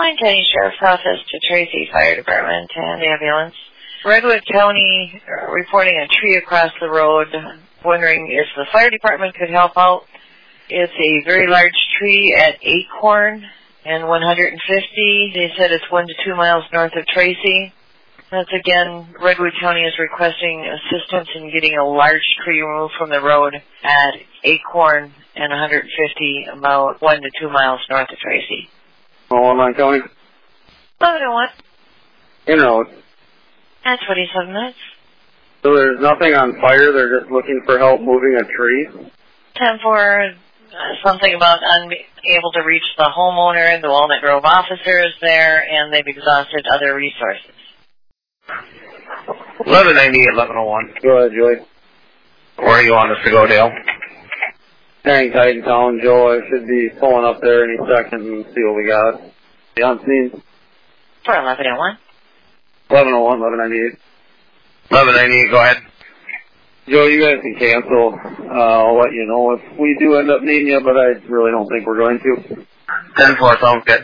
Lyon County Sheriff's Office to Tracy Fire Department and ambulance. Redwood County reporting a tree across the road, wondering if the fire department could help out. It's a very large tree at Acorn and 150. They said it's 1 to 2 miles north of Tracy. That's again, Redwood County is requesting assistance in getting a large tree removed from the road at Acorn and 150, about 1 to 2 miles north of Tracy. Oh, Lyon County? 1101. In road. At 27 minutes. So there's nothing on fire, they're just looking for help moving a tree? 10-4, something about unable to reach the homeowner, the Walnut Grove officer is there, and they've exhausted other resources. 1198, 1101. Go ahead, Joey. Where do you want us to go, Dale? Hang tight in town, Joe. I should be pulling up there any second and see what we got. You on scene? For 1101. 1101, 1198. 1198, go ahead. Joe, you guys can cancel. I'll let you know if we do end up needing you, but I really don't think we're going to. 10-4, sounds good.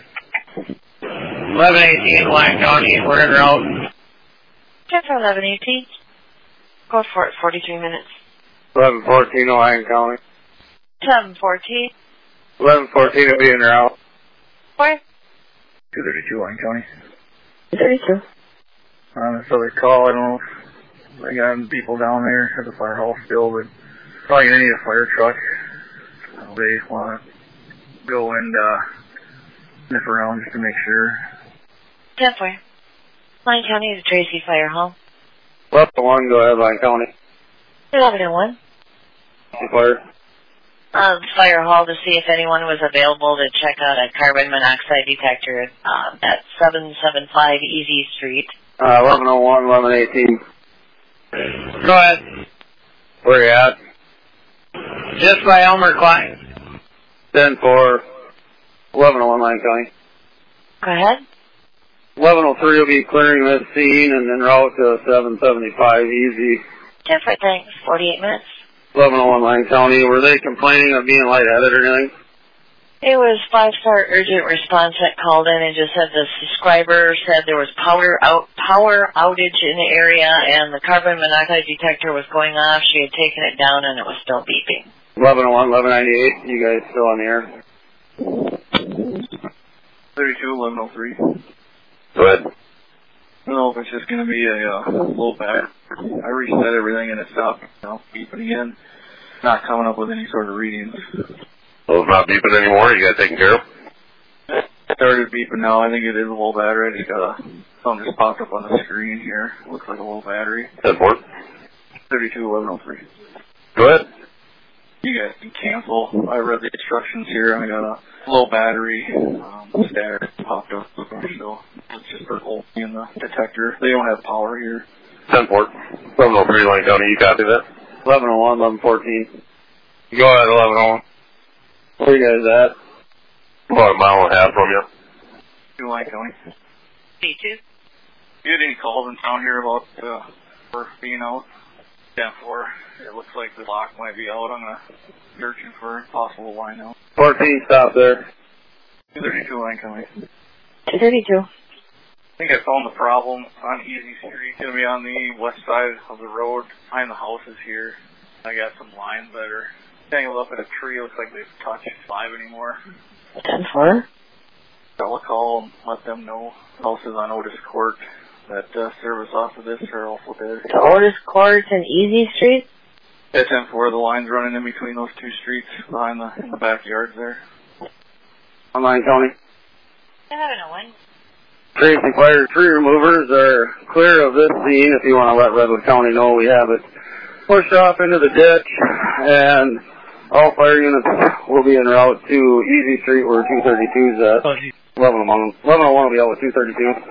1118, Lyon County, we're in route. 10 for 1118. Go for it, 43 minutes. 1114, Lyon County. 714. 1114 will be in route. Where? 232, Lyon County. 232. This other call, I don't know if they got people down there at the fire hall still, but probably gonna need a fire truck. They want to go and sniff around just to make sure. 10-4. Lyon County is Tracy Fire Hall. 1101, go ahead, Lyon County. 1101. Fire. Fire hall to see if anyone was available to check out a carbon monoxide detector at 775 Easy Street. 1101, 1118. Go ahead. Where you at? Just by Elmer Klein. 10-4, 1101, Lyon County. Go ahead. 1103 will be clearing this scene and then route to 775 Easy. 10-4, thanks. 48 minutes. 1101, Lyon County. Were they complaining of being lightheaded or anything? It was 5-star urgent response that called in and just said the subscriber said there was power outage in the area and the carbon monoxide detector was going off. She had taken it down and it was still beeping. 1101, 1198. You guys still on the air? 32, 1103. Go ahead. I don't know if it's just going to be a low back. I reset everything and it stopped beeping again. Not coming up with any sort of readings. Well, it's not beeping anymore. You got it taken care of? It started beeping now. I think it is a low battery. I just got something just popped up on the screen here. It looks like a low battery. 10-4. 32, 1103. Go ahead. You guys can cancel. I read the instructions here. I got a low battery status popped up. So it's just for holding in the detector. They don't have power here. 10-4. 1103, Lyon County. You copy that? 1101, 1114. Go ahead, 1101. Where are you guys at? About a mile and a half from you. Lyon County. C2. You had any calls in town here about for being out? 10-4. It looks like the lock might be out. I'm going to searching for a possible line out. 14, stop there. 232, Lyon County. 232. I think I found the problem on Easy Street. It's going to be on the west side of the road behind the houses here. I got some lines that are tangled up in a tree. Looks like they've touched 5 anymore. 10-4. I'll call and let them know. Houses on Otis Court that service off of this are also dead. To Otis Court and Easy Street? Yeah, 10-4. The line's running in between those two streets behind in the backyards there. On Lyon County. 1101. Tracy Fire tree removers are clear of this scene. If you want to let Redwood County know, we have it pushed off into the ditch, and all fire units will be en route to Easy Street where 232 is at. 1101 will be out with 232.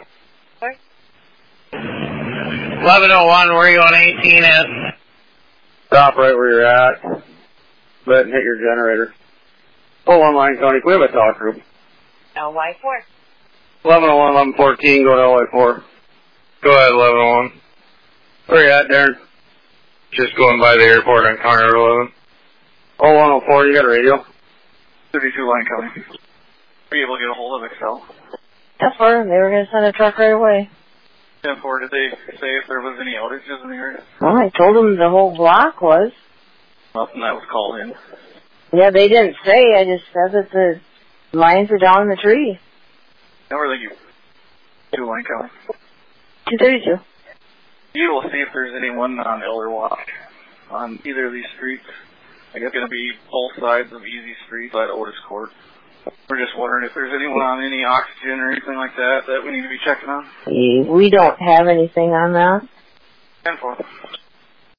1101, where are you on 18 at? Stop right where you're at. But hit your generator. Oh, on Lyon County. Can we have a talk group? LY4. 1101, 1114, go to LY4. Go ahead, 1101. Where you at, Darren? Just going by the airport on County Road 11. Oh, 104, you got a radio? 32, Lyon County. Are you able to get a hold of Excel? That's far. They were going to send a truck right away. 10-4, did they say if there was any outages in the area? Well, I told them the whole block was. Nothing that was called in. Yeah, they didn't say. I just said that the lines are down in the tree. How are they? 2 line count. 232. You will see if there's anyone on Elder Walk on either of these streets. I guess it's going to be both sides of Easy Street by Otis Court. We're just wondering if there's anyone on any oxygen or anything like that that we need to be checking on. We don't have anything on that. 10-4.